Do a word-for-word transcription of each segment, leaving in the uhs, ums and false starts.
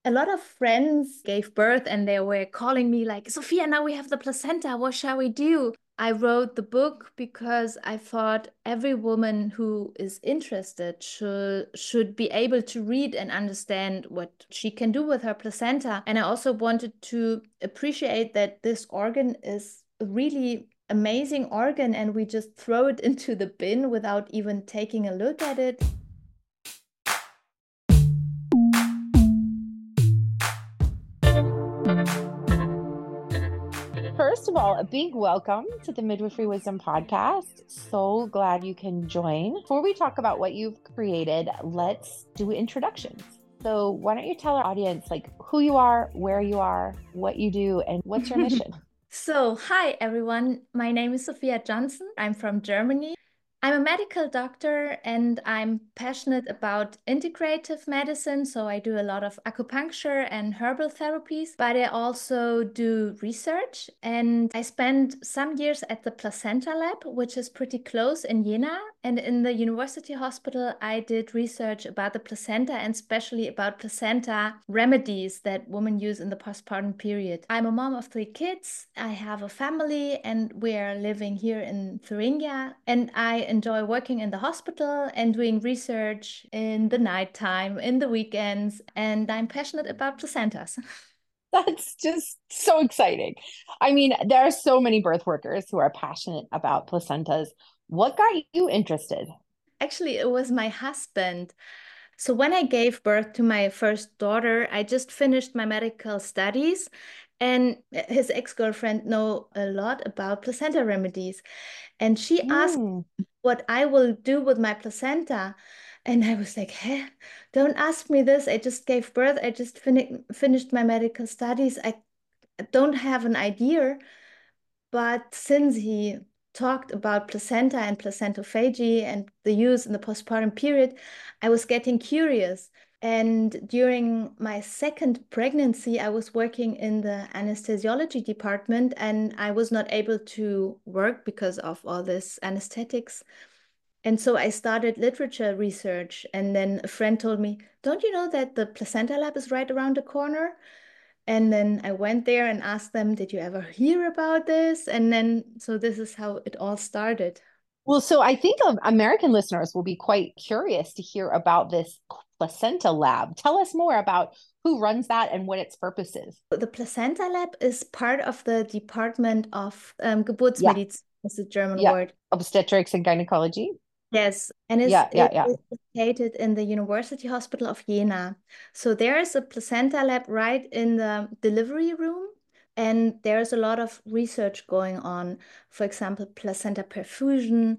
A lot of friends gave birth and they were calling me like, Sophia, now we have the placenta. What shall we do? I wrote the book because I thought every woman who is interested should should be able to read and understand what she can do with her placenta. And I also wanted to appreciate that this organ is a really amazing organ and we just throw it into the bin without even taking a look at it. First of all, a big welcome to the Midwifery Wisdom Podcast. So glad you can join. Before we talk about what you've created, let's do introductions. So why don't you tell our audience like who you are, where you are, what you do, and what's your mission? So, hi everyone. My name is Sophia Johnson. I'm from Germany. I'm a medical doctor and I'm passionate about integrative medicine. So I do a lot of acupuncture and herbal therapies, but I also do research. And I spent some years at the Placenta Lab, which is pretty close in Jena. And in the university hospital, I did research about the placenta and especially about placenta remedies that women use in the postpartum period. I'm a mom of three kids. I have a family and we are living here in Thuringia. And I enjoy working in the hospital and doing research in the nighttime, in the weekends, and I'm passionate about placentas. That's just so exciting. I mean, there are so many birth workers who are passionate about placentas. What got you interested? Actually, it was my husband. So when I gave birth to my first daughter, I just finished my medical studies, and his ex-girlfriend know a lot about placenta remedies. And she asked Mm. what I will do with my placenta. And I was like, hey, don't ask me this. I just gave birth. I just fin finished my medical studies. I don't have an idea. But since he talked about placenta and placentophagy and the use in the postpartum period, I was getting curious. And during my second pregnancy, I was working in the anesthesiology department and I was not able to work because of all this anesthetics. And so I started literature research. And then a friend told me, don't you know that the placenta lab is right around the corner? And then I went there and asked them, did you ever hear about this? And then, so this is how it all started. Well, so I think of American listeners will be quite curious to hear about this placenta lab. Tell us more about who runs that and what its purpose is. The placenta lab is part of the Department of um, Yeah, Geburtsmedizin, is the German yeah. word. Obstetrics and gynecology. Yes, and it's, Yeah, yeah, it yeah. is located in the University Hospital of Jena. So there is a placenta lab right in the delivery room, and there's a lot of research going on. For example, placenta perfusion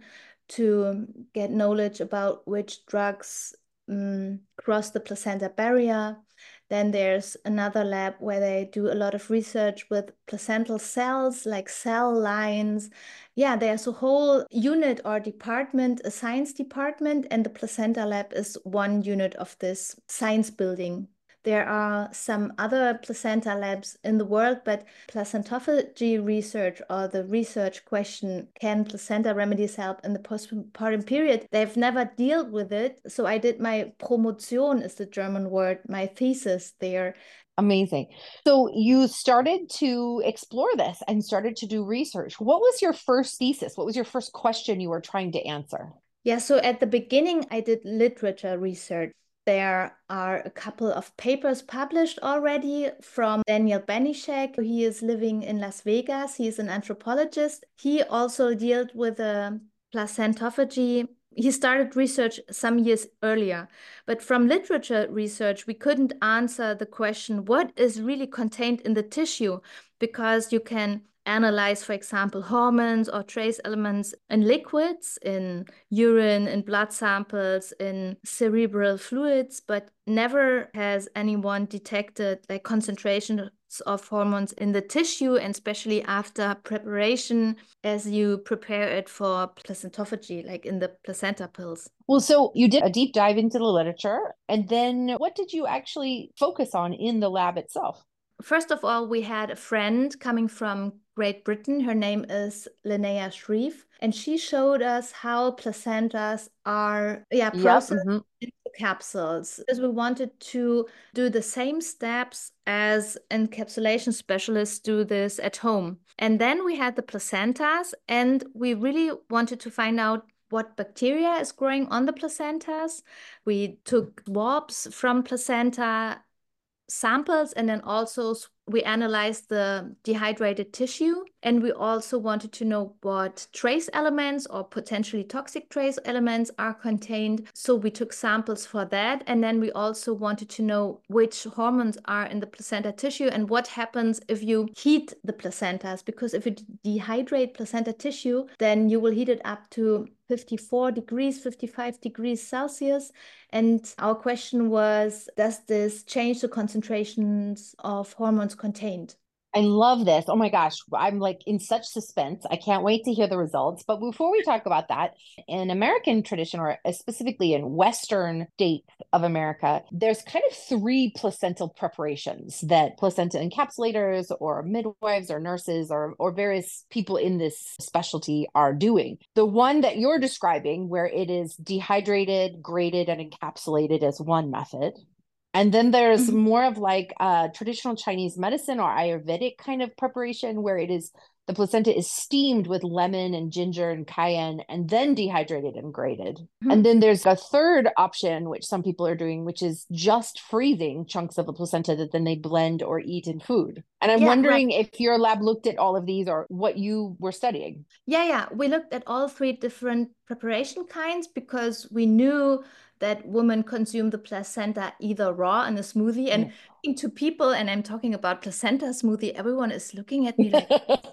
to get knowledge about which drugs um, cross the placenta barrier. Then there's another lab where they do a lot of research with placental cells, like cell lines. Yeah, there's a whole unit or department, a science department, and the placenta lab is one unit of this science building. There are some other placenta labs in the world, but placentophagy research or the research question, can placenta remedies help in the postpartum period? They've never dealt with it. So I did my Promotion, is the German word, my thesis there. Amazing. So you started to explore this and started to do research. What was your first thesis? What was your first question you were trying to answer? Yeah, so at the beginning, I did literature research. There are a couple of papers published already from Daniel Benishek. He is living in Las Vegas. He is an anthropologist. He also dealt with a placentophagy. He started research some years earlier, but from literature research, we couldn't answer the question, what is really contained in the tissue? Because you can analyze, for example, hormones or trace elements in liquids, in urine, in blood samples, in cerebral fluids, but never has anyone detected like concentrations of hormones in the tissue, and especially after preparation as you prepare it for placentophagy, like in the placenta pills. Well, so you did a deep dive into the literature, and then what did you actually focus on in the lab itself? First of all, we had a friend coming from Great Britain. Her name is Linnea Shreve, and she showed us how placentas are, yeah, Yep. processed Mhm. into capsules, because we wanted to do the same steps as encapsulation specialists do this at home. And then we had the placentas, and we really wanted to find out what bacteria is growing on the placentas. We took swabs from placenta samples, and then also we analyzed the dehydrated tissue, and we also wanted to know what trace elements or potentially toxic trace elements are contained. So we took samples for that, and then we also wanted to know which hormones are in the placenta tissue and what happens if you heat the placentas, because if you dehydrate placenta tissue, then you will heat it up to fifty-four degrees, fifty-five degrees Celsius. And our question was, does this change the concentrations of hormones contained? I love this. Oh my gosh. I'm like in such suspense. I can't wait to hear the results. But before we talk about that, in American tradition, or specifically in Western states of America, there's kind of three placental preparations that placenta encapsulators or midwives or nurses or, or various people in this specialty are doing. The one that you're describing, where it is dehydrated, graded, and encapsulated, as one method. And then there's mm-hmm. more of like a traditional Chinese medicine or Ayurvedic kind of preparation, where it is the placenta is steamed with lemon and ginger and cayenne and then dehydrated and grated. Mm-hmm. And then there's a third option, which some people are doing, which is just freezing chunks of the placenta that then they blend or eat in food. And I'm yeah, wondering right. if your lab looked at all of these or what you were studying. Yeah, yeah. We looked at all three different preparation kinds because we knew that women consume the placenta either raw in a smoothie. And mm. to people, and I'm talking about placenta smoothie, everyone is looking at me like,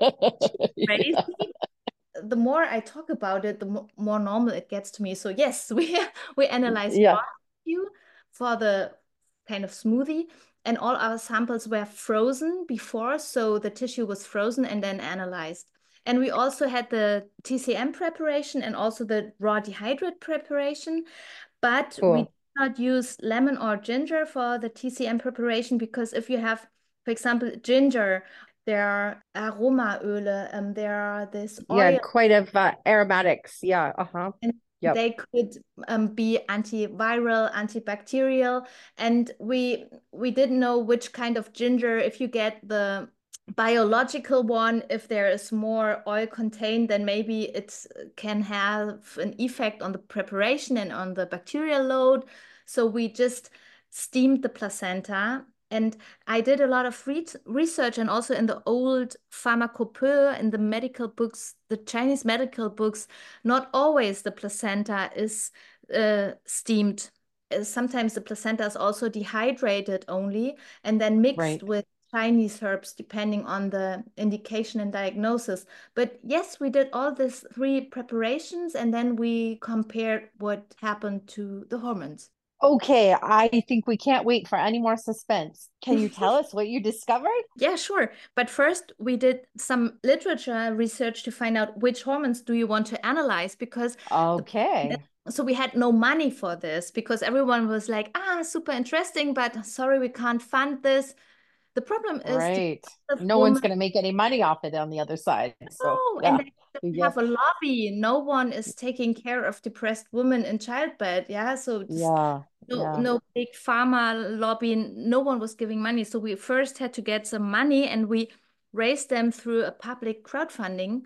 crazy. Yeah. The more I talk about it, the mo more normal it gets to me. So yes, we we analyzed yeah. raw tissue for the kind of smoothie, and all our samples were frozen before, so the tissue was frozen and then analyzed. And we also had the T C M preparation and also the raw dehydrate preparation, but cool. we did not use lemon or ginger for the T C M preparation, because if you have, for example, ginger, there are aromaöle, um, there are this oil. Yeah, quite of uh, aromatics. Yeah, uh-huh. And yep. they could um, be antiviral, antibacterial, and we we didn't know which kind of ginger. If you get the biological one, if there is more oil contained, then maybe it can have an effect on the preparation and on the bacterial load. So we just steamed the placenta. And I did a lot of re research, and also in the old pharmacopoeia, in the medical books, the Chinese medical books, not always the placenta is uh, steamed. Sometimes the placenta is also dehydrated only and then mixed right. with Chinese herbs, depending on the indication and diagnosis. But yes, we did all these three preparations, and then we compared what happened to the hormones. Okay, I think we can't wait for any more suspense. Can you tell us what you discovered? Yeah, sure. But first, we did some literature research to find out which hormones do you want to analyze, because okay. The, so we had no money for this, because everyone was like, ah, super interesting, but sorry, we can't fund this. The problem is right. No women... one's going to make any money off it on the other side. So, no, yeah. and they yeah. have a lobby. No one is taking care of depressed women in childbed. Yeah, so just yeah. no, yeah. no big pharma lobby. No one was giving money. So we first had to get some money, and we raised them through a public crowdfunding.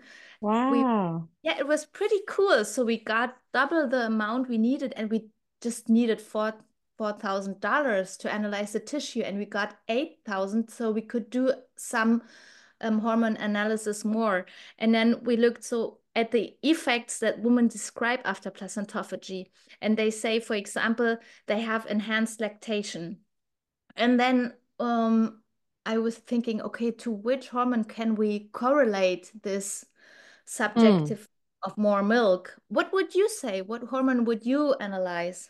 Wow. We, yeah, it was pretty cool. So we got double the amount we needed, and we just needed four. four thousand dollars to analyze the tissue, and we got eight thousand, so we could do some um, hormone analysis more. And then we looked so at the effects that women describe after placentophagy, and they say, for example, they have enhanced lactation. And then um, I was thinking, okay, to which hormone can we correlate this subjective mm. of more milk? What would you say? What hormone would you analyze?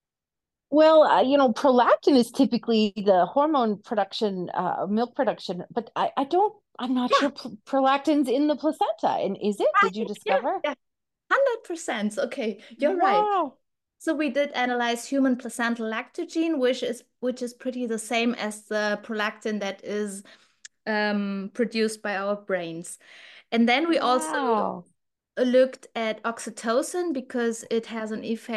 Well, uh, you know, prolactin is typically the hormone production, uh, milk production, but I, I don't, I'm not yeah. sure pr prolactin's in the placenta. And is it? Did you discover? Yeah, one hundred percent. Okay, you're wow. right. So we did analyze human placental lactogen, which is which is pretty the same as the prolactin that is um, produced by our brains. And then we wow. also looked at oxytocin, because it has an effect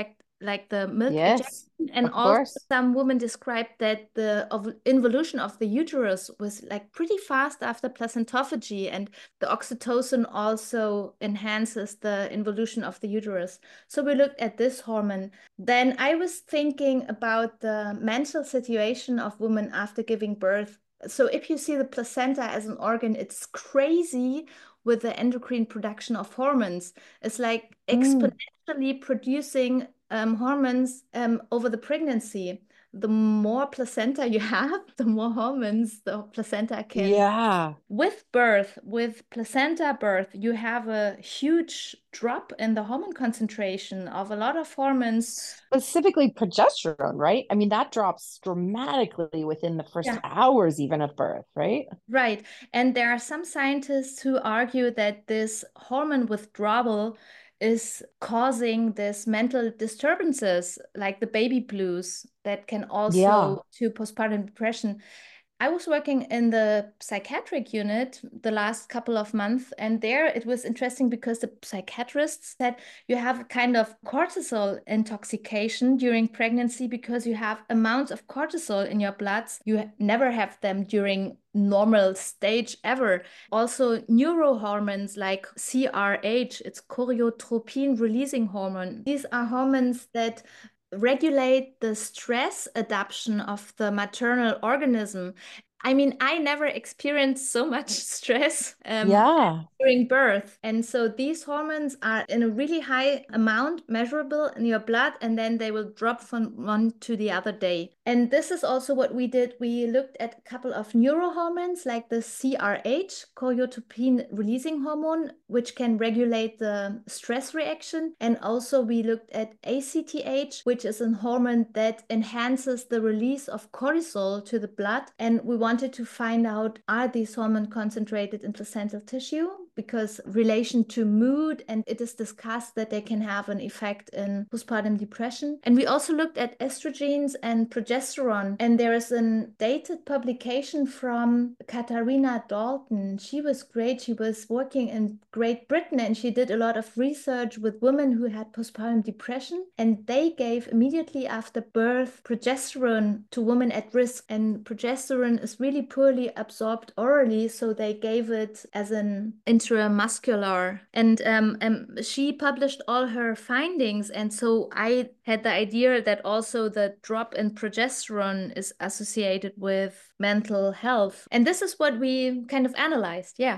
like the milk ejection. Yes, And of also course. some women described that the of involution of the uterus was like pretty fast after placentophagy, and the oxytocin also enhances the involution of the uterus. So we looked at this hormone. Then I was thinking about the mental situation of women after giving birth. So if you see the placenta as an organ, it's crazy with the endocrine production of hormones. It's like Mm. exponentially producing um, hormones um, over the pregnancy. The more placenta you have, the more hormones the placenta can. Yeah. With birth, with placenta birth, you have a huge drop in the hormone concentration of a lot of hormones. Specifically progesterone, right? I mean, that drops dramatically within the first Yeah. hours even of birth, right? Right. And there are some scientists who argue that this hormone withdrawal is causing this mental disturbances like the baby blues that can Yeah. also to postpartum depression. I was working in the psychiatric unit the last couple of months, and there it was interesting because the psychiatrists said you have a kind of cortisol intoxication during pregnancy because you have amounts of cortisol in your bloods. You never have them during normal stage ever. Also, neurohormones like C R H, it's choriotropin releasing hormone. These are hormones that regulate the stress adaptation of the maternal organism. I mean, I never experienced so much stress um, Yeah. during birth. And so these hormones are in a really high amount, measurable in your blood, and then they will drop from one to the other day. And this is also what we did. We looked at a couple of neurohormones like the C R H, choriotropin releasing hormone, which can regulate the stress reaction. And also we looked at A C T H, which is a hormone that enhances the release of cortisol to the blood. And we wanted to find out, are these hormones concentrated in placental tissue? Because relation to mood, and it is discussed that they can have an effect in postpartum depression. And we also looked at estrogens and progesterone, and there is a dated publication from Katharina Dalton. She was great. She was working in Great Britain, and she did a lot of research with women who had postpartum depression, and they gave immediately after birth progesterone to women at risk, and progesterone is really poorly absorbed orally, so they gave it as an intramuscular. And um, um, she published all her findings. And so I had the idea that also the drop in progesterone is associated with mental health. And this is what we kind of analyzed. Yeah.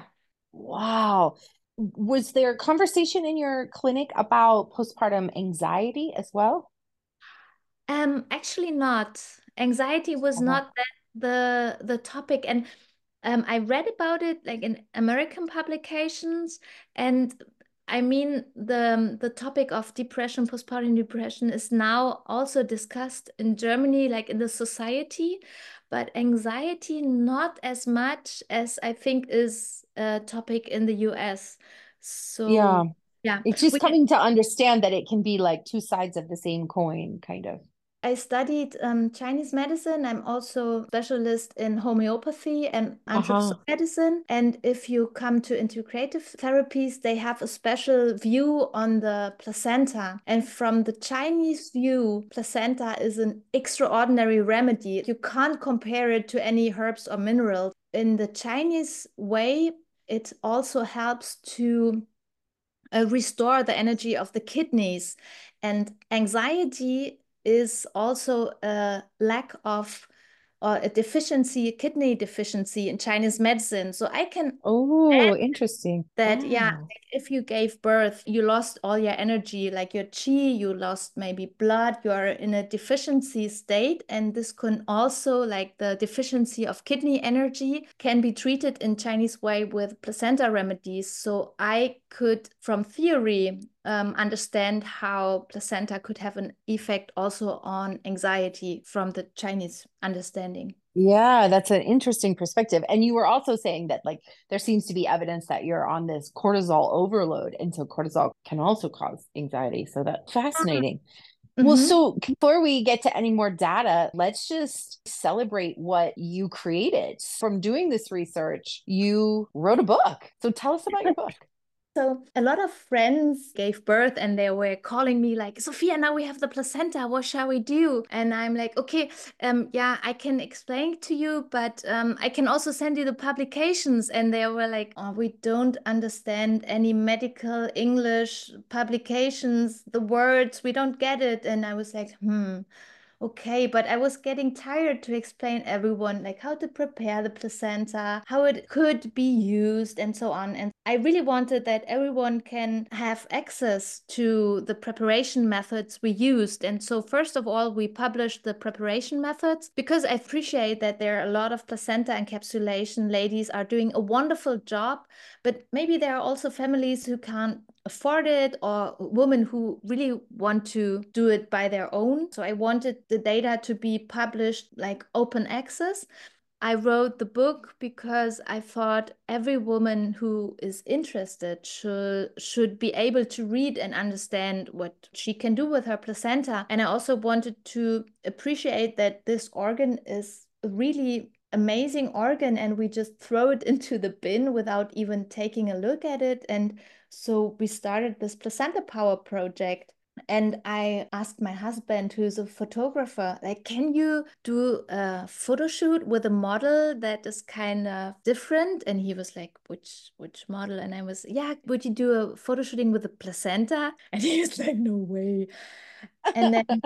Wow. Was there conversation in your clinic about postpartum anxiety as well? Um, actually not. Anxiety was Uh-huh. not that the the topic. And Um, I read about it like in American publications, and I mean the the topic of depression, postpartum depression, is now also discussed in Germany, like in the society, but anxiety not as much as I think is a topic in the U S. Yeah. So yeah, It's just we can. coming to understand that it can be like two sides of the same coin, kind of. I studied um, Chinese medicine. I'm also specialist in homeopathy and anthroposophic Uh-huh. medicine. And if you come to integrative therapies, they have a special view on the placenta. And from the Chinese view, placenta is an extraordinary remedy. You can't compare it to any herbs or minerals. In the Chinese way, it also helps to uh, restore the energy of the kidneys. And anxiety is also a lack of or a deficiency, kidney deficiency in Chinese medicine. So I can Oh, interesting. that, yeah, Yeah. like if you gave birth, you lost all your energy, like your chi, you lost maybe blood, you are in a deficiency state. And this can also, like the deficiency of kidney energy, can be treated in Chinese way with placenta remedies. So I could, from theory, um, understand how placenta could have an effect also on anxiety from the Chinese understanding. Yeah, that's an interesting perspective. And you were also saying that like there seems to be evidence that you're on this cortisol overload. And so cortisol can also cause anxiety. So that's fascinating. Well, Mm-hmm. so before we get to any more data, let's just celebrate what you created. From doing this research, you wrote a book. So tell us about your book. So a lot of friends gave birth and they were calling me like, Sophia, now we have the placenta. What shall we do? And I'm like, okay, um, yeah, I can explain to you, but um, I can also send you the publications. And they were like, oh, we don't understand any medical English publications, the words, we don't get it. And I was like, hmm. Okay, but I was getting tired to explain everyone like how to prepare the placenta, how it could be used, and so on. And I really wanted that everyone can have access to the preparation methods we used. And so, first of all, we published the preparation methods because I appreciate that there are a lot of placenta encapsulation ladies are doing a wonderful job, but maybe there are also families who can't afford it or women who really want to do it by their own. So I wanted the data to be published like open access. I wrote the book because I thought every woman who is interested should should be able to read and understand what she can do with her placenta. And I also wanted to appreciate that this organ is a really amazing organ and we just throw it into the bin without even taking a look at it. And so we started this Placenta Power project. And I asked my husband, who's a photographer, like, can you do a photo shoot with a model that is kind of different? And he was like, which which model? And I was, yeah, would you do a photo shooting with a placenta? And he was like, no way. And then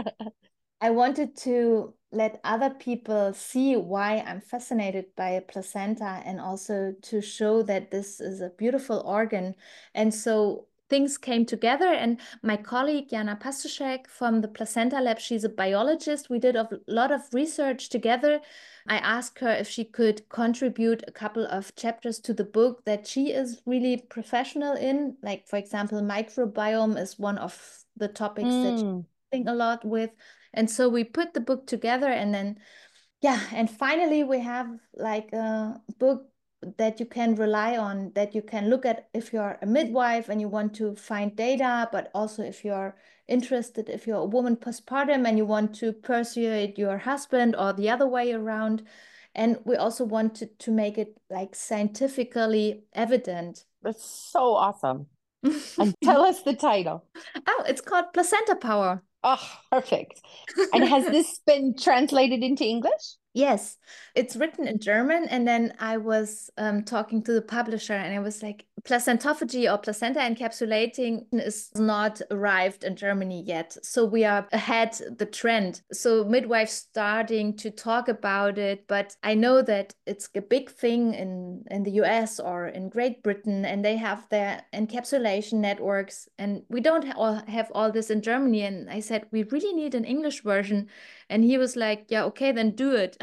I wanted to let other people see why I'm fascinated by a placenta and also to show that this is a beautiful organ. And so things came together, and my colleague Jana Pastuszek from the Placenta Lab, she's a biologist. We did a lot of research together. I asked her if she could contribute a couple of chapters to the book that she is really professional in. Like, for example, microbiome is one of the topics that she's Mm. dealing a lot with. And so we put the book together, and then, yeah, and finally we have like a book that you can rely on, that you can look at if you're a midwife and you want to find data, but also if you're interested, if you're a woman postpartum and you want to persuade your husband or the other way around. And we also wanted to make it like scientifically evident. That's so awesome. And tell us the title. Oh, it's called Placenta Power. Oh, perfect. And has this been translated into English? Yes, it's written in German. And then I was um, talking to the publisher and I was like, placentophagy or placenta encapsulating is not arrived in Germany yet. So we are ahead the trend. So midwives starting to talk about it, but I know that it's a big thing in, in the U S or in Great Britain, and they have their encapsulation networks. And we don't ha all have all this in Germany. And I said, we really need an English version. And he was like, yeah, okay, then do it.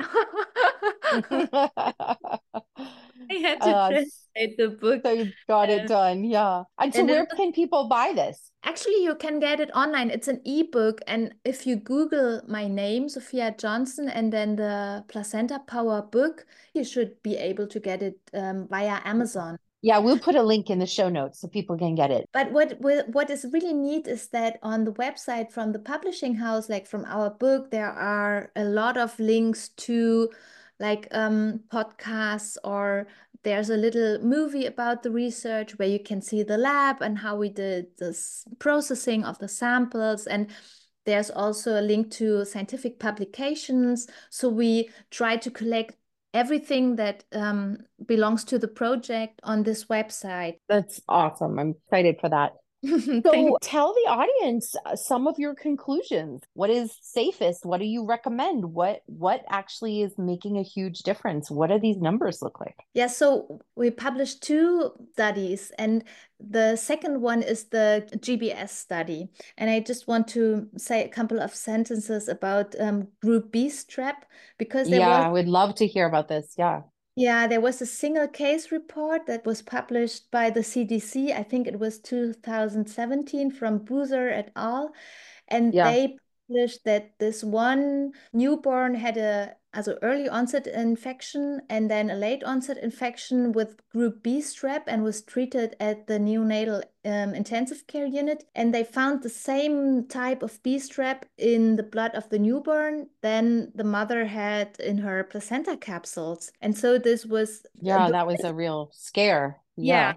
I had to Uh, translate the book. so you got it Uh, done. Yeah. And so and it where was, can people buy this? actually, you can get it online. It's an ebook. And if you Google my name, Sophia Johnson, and then the Placenta Power book, you should be able to get it um, via Amazon. Yeah, we'll put a link in the show notes so people can get it. But what what is really neat is that on the website from the publishing house, like from our book, there are a lot of links to like um, podcasts, or there's a little movie about the research where you can see the lab and how we did this processing of the samples. And there's also a link to scientific publications. So we try to collect everything that um, belongs to the project on this website. That's awesome. I'm excited for that. So tell the audience uh, some of your conclusions. What is safest? What do you recommend? What what actually is making a huge difference? What do these numbers look like? Yeah, so we published two studies, and the second one is the G B S study. And I just want to say a couple of sentences about um, Group B strep, because there Yeah, was I would love to hear about this. Yeah. yeah, there was a single case report that was published by the C D C. I think it was two thousand seventeen from Boozer et al. And Yeah. they published that this one newborn had a also early onset infection and then a late onset infection with group B strep and was treated at the neonatal um, intensive care unit. And they found the same type of B strep in the blood of the newborn than the mother had in her placenta capsules. And so this was Yeah, that was a real scare. yeah. Yeah.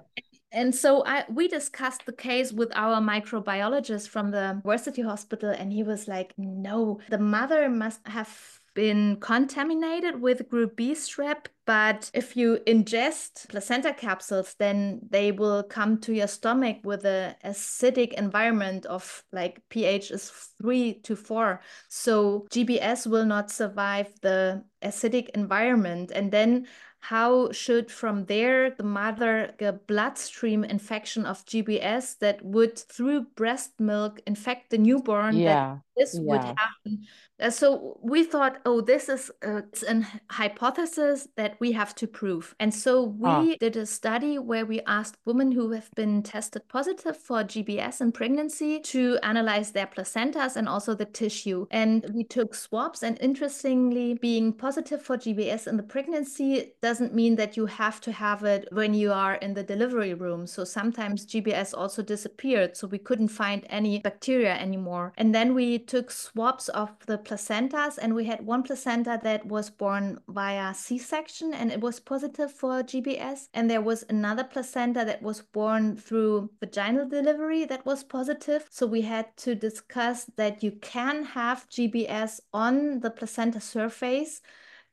And so I we discussed the case with our microbiologist from the university hospital, and he was like, no, the mother must have been contaminated with group B strep, but if you ingest placenta capsules, then they will come to your stomach with a acidic environment of like pH is three to four. So G B S will not survive the acidic environment. And then how should from there the mother get a bloodstream infection of G B S that would through breast milk infect the newborn, that Yeah. this would Yeah. happen? Uh, so we thought, oh, this is uh, it's an hypothesis that we have to prove. And so Ah, we did a study where we asked women who have been tested positive for G B S in pregnancy to analyze their placentas and also the tissue. And we took swabs. And interestingly, being positive for G B S in the pregnancy doesn't mean that you have to have it when you are in the delivery room. So sometimes G B S also disappeared. So we couldn't find any bacteria anymore. And then we took swabs of the placentas, and we had one placenta that was born via C-section and it was positive for G B S. And there was another placenta that was born through vaginal delivery that was positive. So we had to discuss that you can have G B S on the placenta surface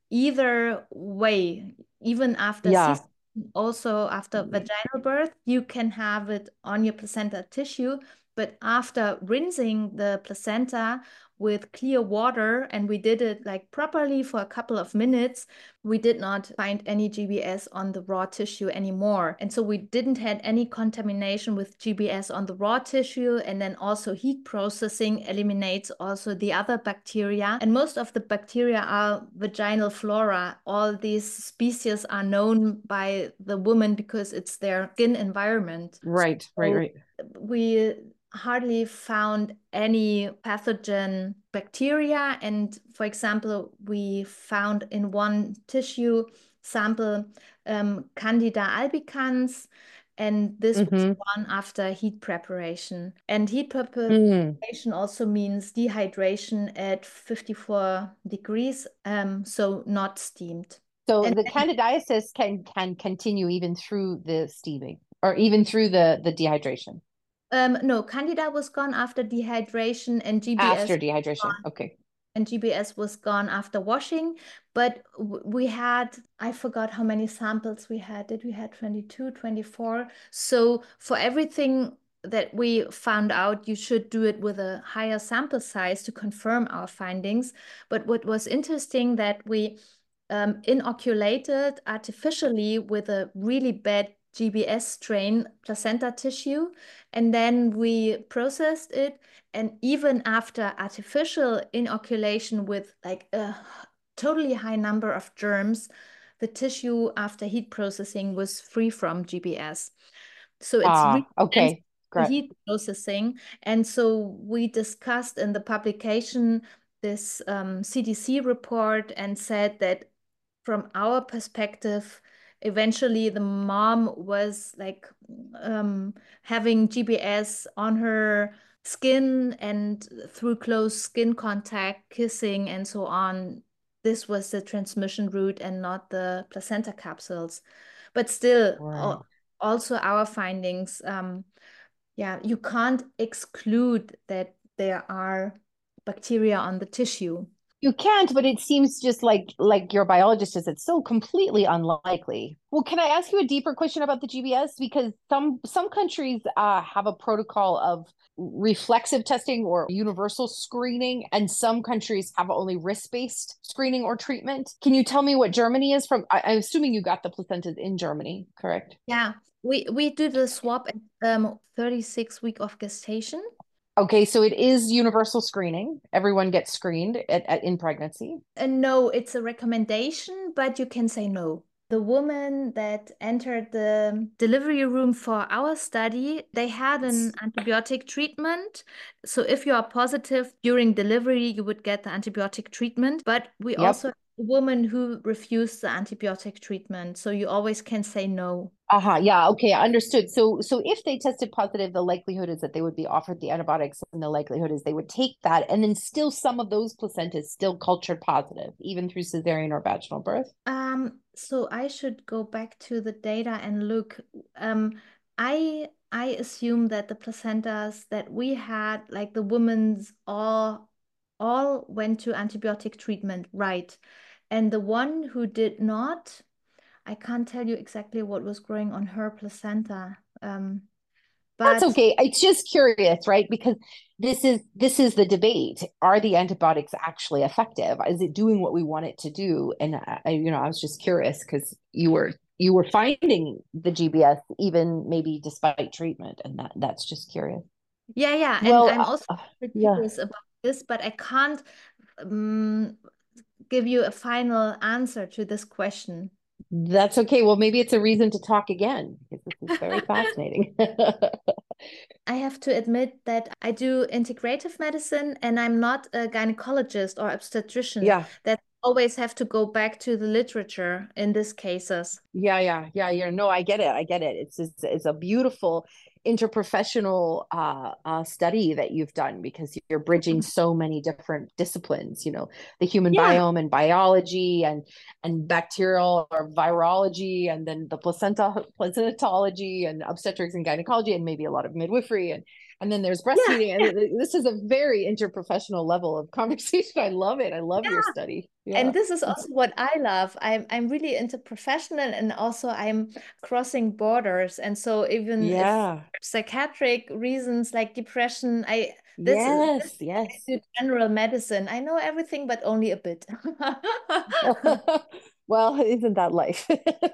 either way, even after yeah. C-section, also after vaginal birth, you can have it on your placenta tissue. But after rinsing the placenta with clear water, and we did it like properly for a couple of minutes, we did not find any G B S on the raw tissue anymore. And so we didn't had any contamination with G B S on the raw tissue. And then also heat processing eliminates also the other bacteria. And most of the bacteria are vaginal flora. All these species are known by the woman because it's their skin environment. Right, right, So right. we hardly found any pathogen bacteria. And for example, we found in one tissue sample um, Candida albicans, and this was Mm-hmm. done after heat preparation. And heat Mm. preparation also means dehydration at fifty-four degrees, um, so not steamed. So And the candidiasis can can continue even through the steaming or even through the the dehydration um, no, Candida was gone after dehydration, and G B S after dehydration. Okay. and G B S was gone after washing. But we had, I forgot how many samples we had. Did we had twenty-two, twenty-four? So for everything that we found out, you should do it with a higher sample size to confirm our findings. But what was interesting that we um, inoculated artificially with a really bad G B S strain placenta tissue, and then we processed it. And even after artificial inoculation with like a totally high number of germs, the tissue after heat processing was free from G B S. So it's really Ah, okay. Great. heat processing. And so we discussed in the publication this um, C D C report and said that from our perspective, eventually the mom was like um, having G B S on her skin and through close skin contact, kissing, and so on. This was the transmission route and not the placenta capsules. But still, Right. al- also our findings, um, yeah, you can't exclude that there are bacteria on the tissue. You can't, but it seems just like like your biologist says, it's so completely unlikely. Well, can I ask you a deeper question about the G B S? Because some some countries uh, have a protocol of reflexive testing or universal screening, and some countries have only risk-based screening or treatment. Can you tell me what Germany is from? I, I'm assuming you got the placentas in Germany, correct? Yeah, we we do the swab at um thirty-six week of gestation. Okay, so it is universal screening. Everyone gets screened at, at, in pregnancy. And no, it's a recommendation, but you can say no. The woman that entered the delivery room for our study, they had an antibiotic treatment. So if you are positive during delivery, you would get the antibiotic treatment. But we Yep. also have a woman who refused the antibiotic treatment. So you always can say no. Uh-huh. Yeah. Okay. Understood. So, so if they tested positive, the likelihood is that they would be offered the antibiotics, and the likelihood is they would take that, and then still some of those placentas still cultured positive, even through cesarean or vaginal birth. Um, so I should go back to the data and look. Um, I I assume that the placentas that we had, like the women's, all all went to antibiotic treatment, right? And the one who did not, I can't tell you exactly what was growing on her placenta. Um, That's but okay. It's just curious, right? Because this is this is the debate. Are the antibiotics actually effective? Is it doing what we want it to do? And I, you know, I was just curious because you were you were finding the G B S even maybe despite treatment, and that that's just curious. yeah, yeah, and Well, I'm also uh, yeah, curious about this, but I can't um, give you a final answer to this question. that's okay. Well, maybe it's a reason to talk again because this is very fascinating. I have to admit that I do integrative medicine and I'm not a gynecologist or obstetrician. Yeah. That always have to go back to the literature in these cases. Yeah, yeah, yeah, yeah. No, I get it. I get it. It's it's, it's a beautiful interprofessional uh, uh, study that you've done because you're bridging so many different disciplines. You know, the human Yeah, biome and biology, and and bacterial or virology, and then the placenta placentology and obstetrics and gynecology, and maybe a lot of midwifery, and and then there's yeah. breastfeeding. And this is a very interprofessional level of conversation. I love it. I love your study. Yeah. And this is also what I love. I'm I'm really into professional and also I'm crossing borders. And so even if Yeah. psychiatric reasons like depression, I this is this Yes, I yes. do general medicine. I know everything, but only a bit. Well, isn't that life?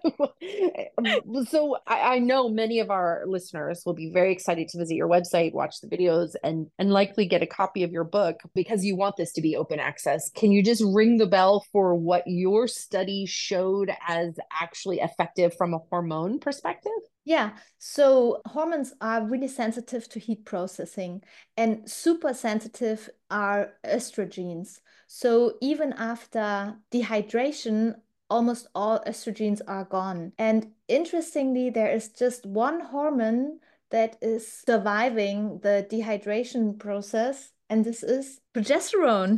So I, I know many of our listeners will be very excited to visit your website, watch the videos, and and likely get a copy of your book because you want this to be open access. Can you just ring the bell for what your study showed as actually effective from a hormone perspective? Yeah, so hormones are really sensitive to heat processing, and super sensitive are estrogens. So even after dehydration, almost all estrogens are gone. And interestingly, there is just one hormone that is surviving the dehydration process, and this is progesterone.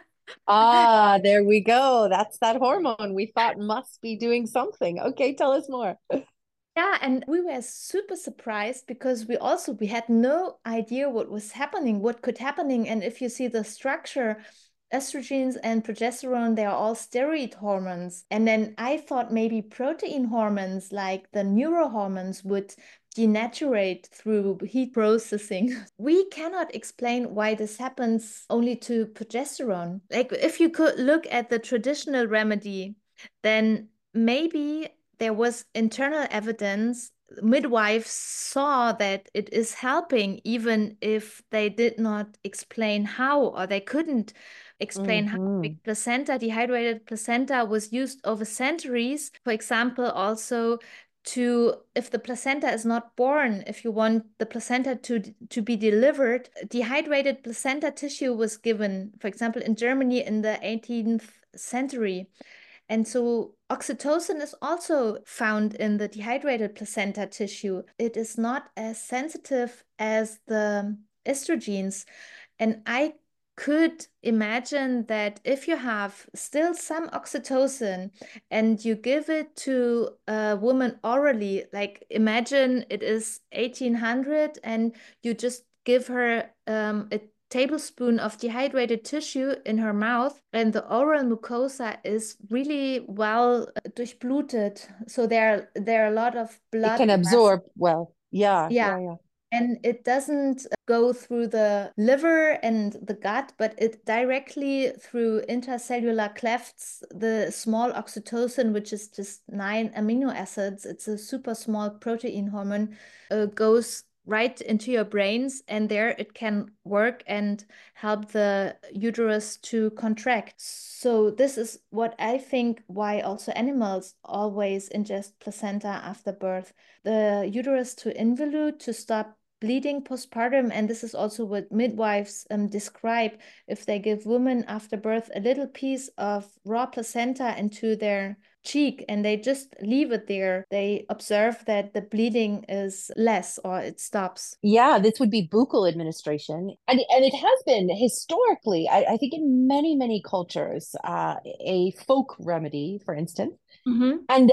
Ah, there we go. That's that hormone we thought must be doing something. Okay, tell us more. Yeah, and we were super surprised because we also we had no idea what was happening, what could happening. And if you see the structure, estrogens and progesterone, they are all steroid hormones. And then I thought maybe protein hormones like the neurohormones would denaturate through heat processing. We cannot explain why this happens only to progesterone. Like if you could look at the traditional remedy, then maybe there was internal evidence. Midwives saw that it is helping, even if they did not explain how or they couldn't explain how. Hmm. Because placenta, dehydrated placenta, was used over centuries. For example, also to if the placenta is not born, if you want the placenta to to be delivered, dehydrated placenta tissue was given, for example, in Germany in the eighteenth century. And so oxytocin is also found in the dehydrated placenta tissue. It is not as sensitive as the estrogens. And I could imagine that if you have still some oxytocin and you give it to a woman orally, like imagine it is eighteen hundred and you just give her um, a tablespoon of dehydrated tissue in her mouth, and the oral mucosa is really well uh, durchbluted. So there, there are a lot of It blood can vessels. absorb well. Yeah, Yeah, yeah, yeah. and it doesn't go through the liver and the gut, but it directly through intercellular clefts, the small oxytocin, which is just nine amino acids, it's a super small protein hormone, uh, goes right into your brains, and there it can work and help the uterus to contract. So this is what I think why also animals always ingest placenta after birth, the uterus to involute to stop bleeding postpartum. And this is also what midwives um, describe if they give women after birth a little piece of raw placenta into their cheek and they just leave it there, they observe that the bleeding is less or it stops. Yeah, this would be buccal administration. And, and it has been historically, I, I think in many, many cultures, uh, a folk remedy, for instance. Mm-hmm. And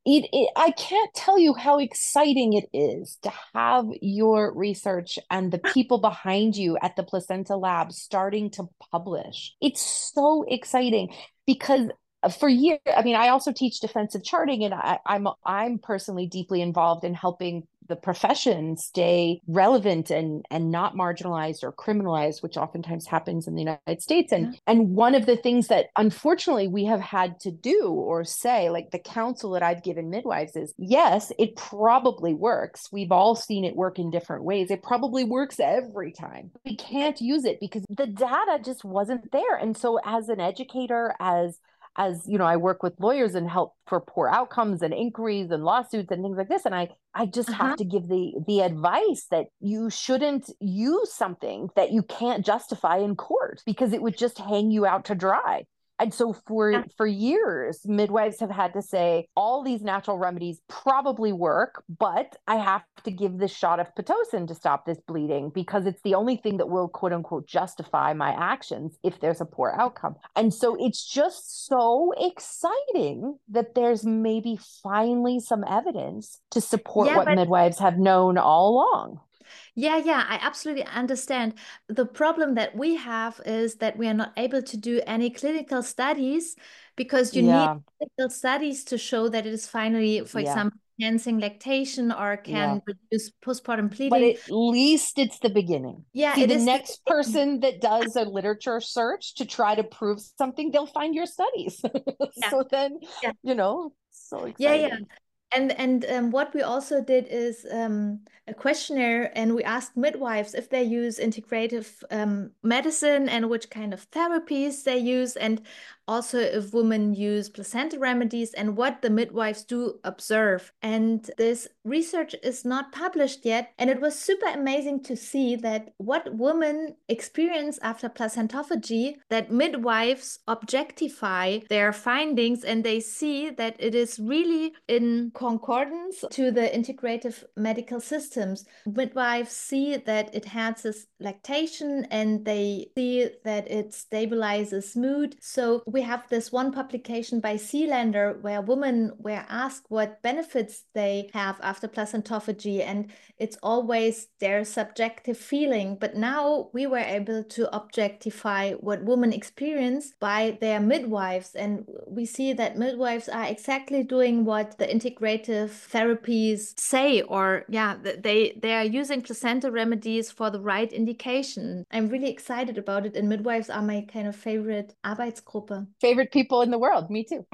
It, it, I can't tell you how exciting it is to have your research and the people behind you at the Placenta Lab starting to publish. It's so exciting because for years, I mean, I also teach defensive charting, and I, I'm I'm personally deeply involved in helping the profession stay relevant and and not marginalized or criminalized, which oftentimes happens in the United States. And Yeah. and one of the things that unfortunately we have had to do or say, like the counsel that I've given midwives is, yes, it probably works. We've all seen it work in different ways. It probably works every time. We can't use it because the data just wasn't there. And so as an educator, as as you know, I work with lawyers and help for poor outcomes and inquiries and lawsuits and things like this. And I, I just have Uh-huh. to give the the advice that you shouldn't use something that you can't justify in court because it would just hang you out to dry. And so for Yeah. for years, midwives have had to say all these natural remedies probably work, but I have to give this shot of Pitocin to stop this bleeding because it's the only thing that will quote unquote justify my actions if there's a poor outcome. And so it's just so exciting that there's maybe finally some evidence to support Yeah, what but midwives have known all along. yeah, yeah, I absolutely understand. The problem that we have is that we are not able to do any clinical studies because you need Yeah, clinical studies to show that it is finally, for yeah, example, enhancing lactation or yeah. can reduce postpartum But bleeding. at least it's the beginning. Yeah, See, it the is the next beginning. person that does a literature search to try to prove something, they'll find your studies. Yeah, So then, yeah, you know, so yeah, yeah. exciting. And and um, what we also did is um, a questionnaire, and we asked midwives if they use integrative um, medicine and which kind of therapies they use, and also if women use placenta remedies and what the midwives do observe. And this research is not published yet, and it was super amazing to see that what women experience after placentophagy, that midwives objectify their findings, and they see that it is really in concordance to the integrative medical systems. Midwives see that it enhances lactation and they see that it stabilizes mood. So we have this one publication by Sealander where women were asked what benefits they have after placentophagy, and it's always their subjective feeling. But now we were able to objectify what women experience by their midwives, and we see that midwives are exactly doing what the integrative therapies say, or yeah, they they are using placenta remedies for the right indication. I'm really excited about it, and midwives are my kind of favorite Arbeitsgruppe. Favorite people in the world, me too.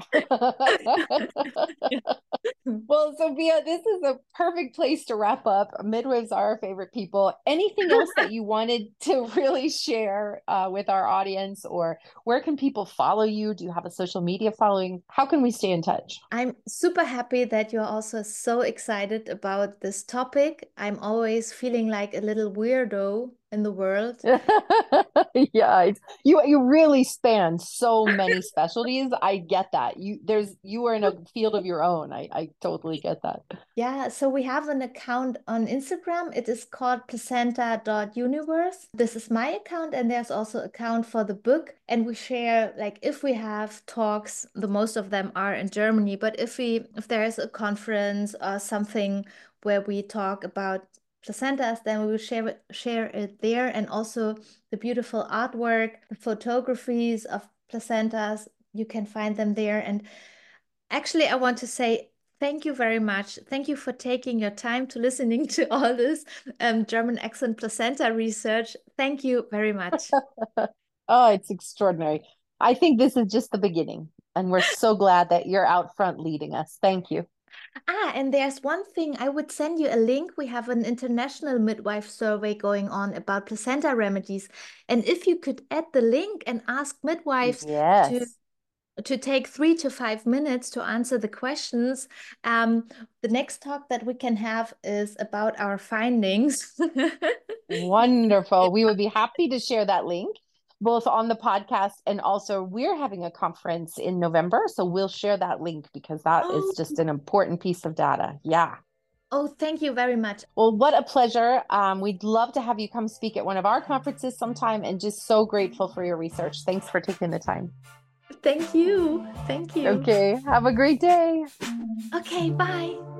Yeah. Well, Sophia, this is a perfect place to wrap up. Midwives are our favorite people. Anything else that you wanted to really share uh, with our audience, or where can people follow you? Do you have a social media following? How can we stay in touch? I'm super happy that you're also so excited about this topic. I'm always feeling like a little weirdo in the world. Yeah, it's, you you really span so many specialties. I get that. You there's you are in a field of your own. I I totally get that. Yeah, so we have an account on Instagram. It is called placenta dot universe. This is my account, and there's also account for the book. And we share, like, if we have talks, the most of them are in Germany, but if we if there is a conference or something where we talk about placentas, then we will share it, share it there. And also the beautiful artwork, the photographies of placentas, you can find them there. And actually, I want to say thank you very much. Thank you for taking your time to listening to all this um, German accent placenta research. Thank you very much. Oh, it's extraordinary. I think this is just the beginning, and we're so glad that you're out front leading us. Thank you. Ah, and there's one thing. I would send you a link. We have an international midwife survey going on about placenta remedies. And if you could add the link and ask midwives to Yes. to take three to five minutes to answer the questions. Um, the next talk that we can have is about our findings. Wonderful. We would be happy to share that link both on the podcast, and also we're having a conference in November. So we'll share that link because that is Oh, just an important piece of data. Yeah. oh, thank you very much. Well, what a pleasure. Um, we'd love to have you come speak at one of our conferences sometime, and just so grateful for your research. Thanks for taking the time. Thank you. Thank you. Okay. Have a great day. Okay, bye.